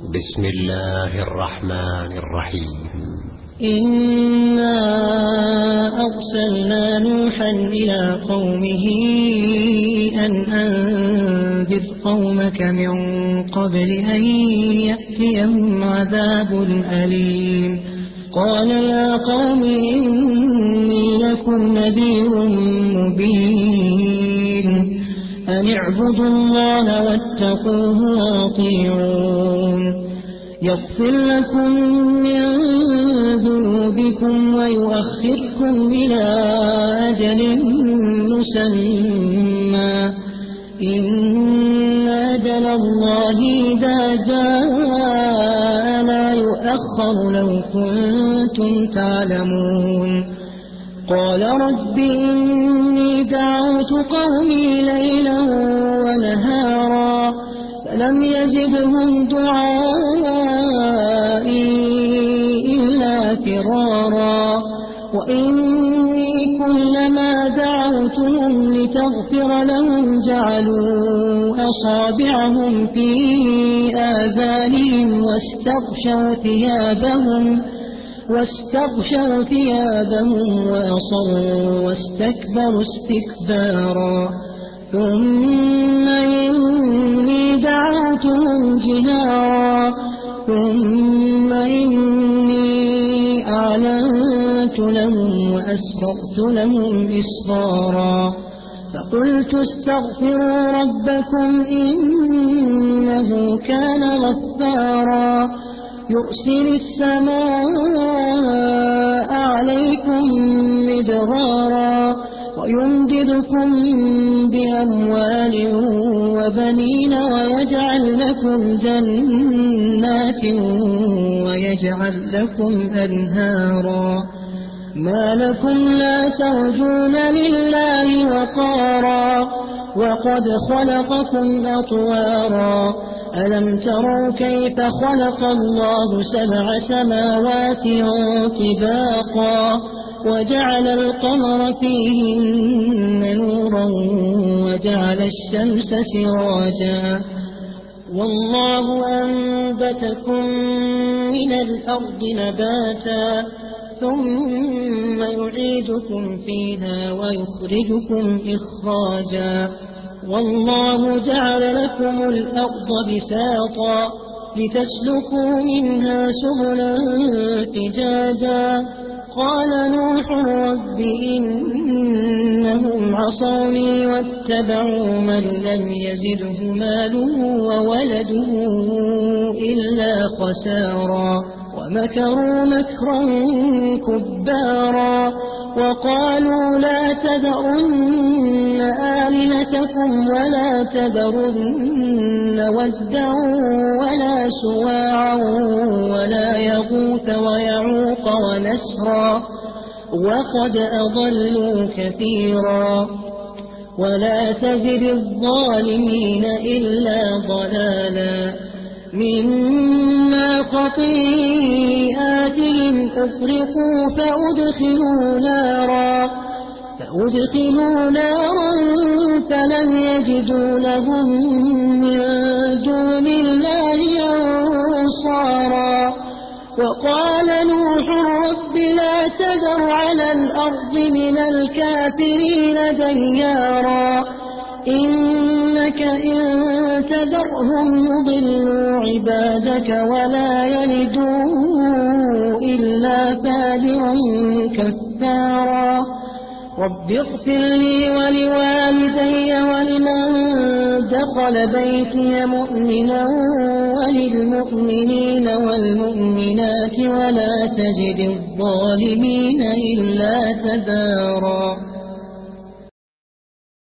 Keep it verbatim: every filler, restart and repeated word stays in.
بسم الله الرحمن الرحيم. إنا أرسلنا نوحا إلى قومه أن أنذر قومك من قبل أن يأتيهم عذاب أليم. قال يا قوم إني لكم نذير مبين أن اعبدوا الله واتقوه وأطيعون يغفر لكم من ذنوبكم ويؤخركم إلى أجل مسمى إن أجل الله إذا جاء لا يؤخر لو كنتم تعلمون. قال رب إني دعوت قومي ليلا ونهارا فلم يزدهم دعائي إلا فرارا وإني كلما دعوتهم لتغفر لهم جعلوا أصابعهم في آذانهم واستغشوا ثيابهم واستغشوا ثيابهم وأصروا واستكبروا استكبارا ثم إني دعوتهم جهارا ثم إني أعلنت لهم وأسررت لهم إسرارا فقلت استغفروا ربكم إنه كان غفارا يرسل السماء عليكم مدرارا ويمددكم بأموال وبنين ويجعل لكم جنات ويجعل لكم أنهارا ما لكم لا ترجون لله وقارا وقد خلقكم أطوارا ألم تروا كيف خلق الله سبع سماوات طباقا وجعل القمر فيهن نورا وجعل الشمس سراجا والله أنبتكم من الأرض نباتا ثم يعيدكم فيها ويخرجكم إخراجا والله جعل لكم الأرض بساطا لتسلكوا منها سبلا فجاجا قال نوح رب إنهم عصوني واتبعوا من لم يزده ماله وولده إلا خسارا ومكروا مكرا كبارا وقالوا لا تذرن آلهتكم ولا تذرن ودا ولا سواعا ولا يغوث ويعوق ونسرا وقد أضلوا كثيرا ولا تزد الظالمين إلا ضلالا مما خطيئاتهم أغرقوا فأدخلوا نارا فأدخلوا نارا فلم يجدوا لهم من دون الله أنصارا وقال نوح رب لا تذر على الأرض من الكافرين ديارا إنك إن تذرهم يضلوا عبادك ولا يلدوا إلا فاجرا كفارا رب اغفر لي ولوالدي ولمن دخل بيتي مؤمنا وللمؤمنين والمؤمنات ولا تجد الظالمين إلا تبارا.